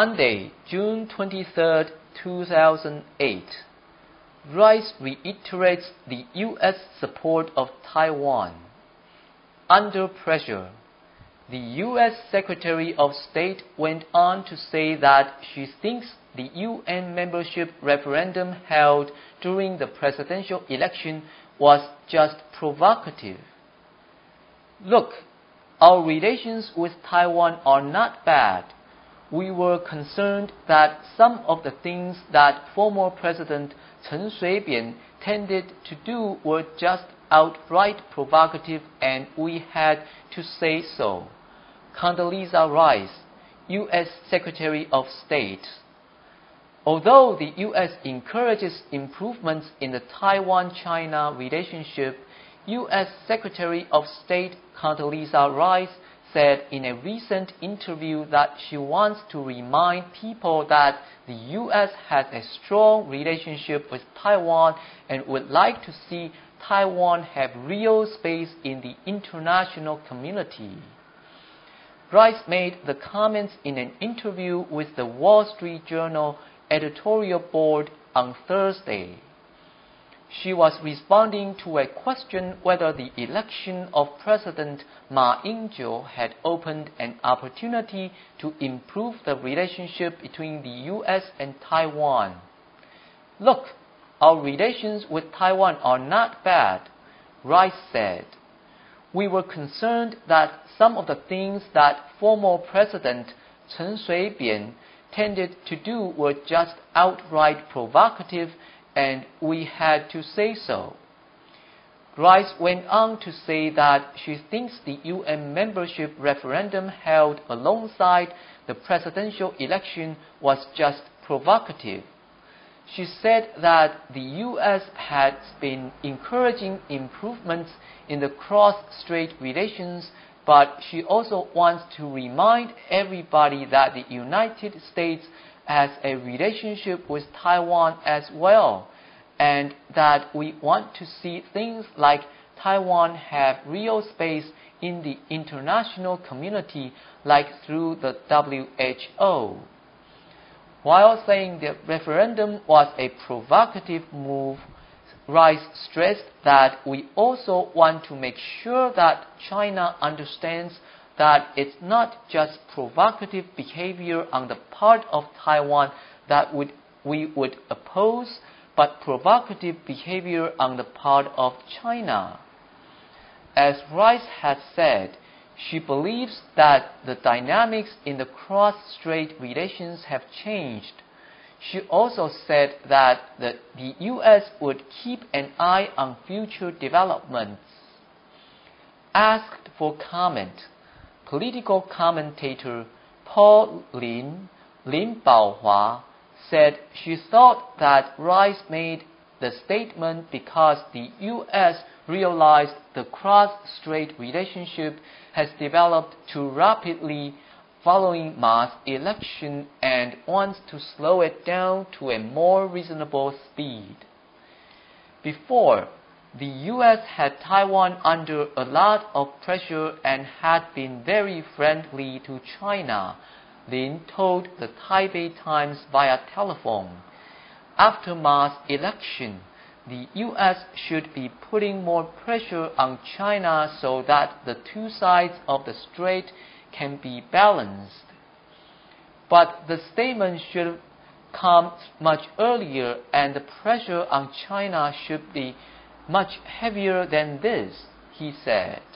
Monday, June 23, 2008, Rice reiterates the U.S. support of Taiwan. Under pressure, the U.S. Secretary of State went on to say that she thinks the UN membership referendum held during the presidential election was just provocative. Look, our relations with Taiwan are not bad. We were concerned that some of the things that former President Chen Shui-bian tended to do were just outright provocative, and we had to say so. Condoleezza Rice, U.S. Secretary of State. Although the U.S. encourages improvements in the Taiwan-China relationship, U.S. Secretary of State Condoleezza Rice said in a recent interview that she wants to remind people that the U.S. has a strong relationship with Taiwan and would like to see Taiwan have real space in the international community. Rice made the comments in an interview with the Wall Street Journal editorial board on Thursday. She was responding to a question whether the election of President Ma Ying-jeou had opened an opportunity to improve the relationship between the U.S. and Taiwan. Look, our relations with Taiwan are not bad, Rice said. We were concerned that some of the things that former President Chen Shui-bian tended to do were just outright provocative, and we had to say so. Rice went on to say that she thinks the UN membership referendum held alongside the presidential election was just provocative. She said that the U.S. had been encouraging improvements in the cross-strait relations, but she also wants to remind everybody that the United States has a relationship with Taiwan as well, and that we want to see things like Taiwan have real space in the international community, like through the WHO. While saying the referendum was a provocative move, Rice stressed that we also want to make sure that China understands that it's not just provocative behavior on the part of Taiwan that we would oppose, but provocative behavior on the part of China. As Rice has said, she believes that the dynamics in the cross-strait relations have changed. She also said that the U.S. would keep an eye on future developments. Asked for comment, political commentator Paul Lin Baohua, said she thought that Rice made the statement because the U.S. realized the cross-strait relationship has developed too rapidly following Ma's election and wants to slow it down to a more reasonable speed. Before, the U.S. had Taiwan under a lot of pressure and had been very friendly to China, Lin told the Taipei Times via telephone. After Ma's election, the U.S. should be putting more pressure on China so that the two sides of the strait can be balanced. But the statement should come much earlier, and the pressure on China should be much heavier than this, he said.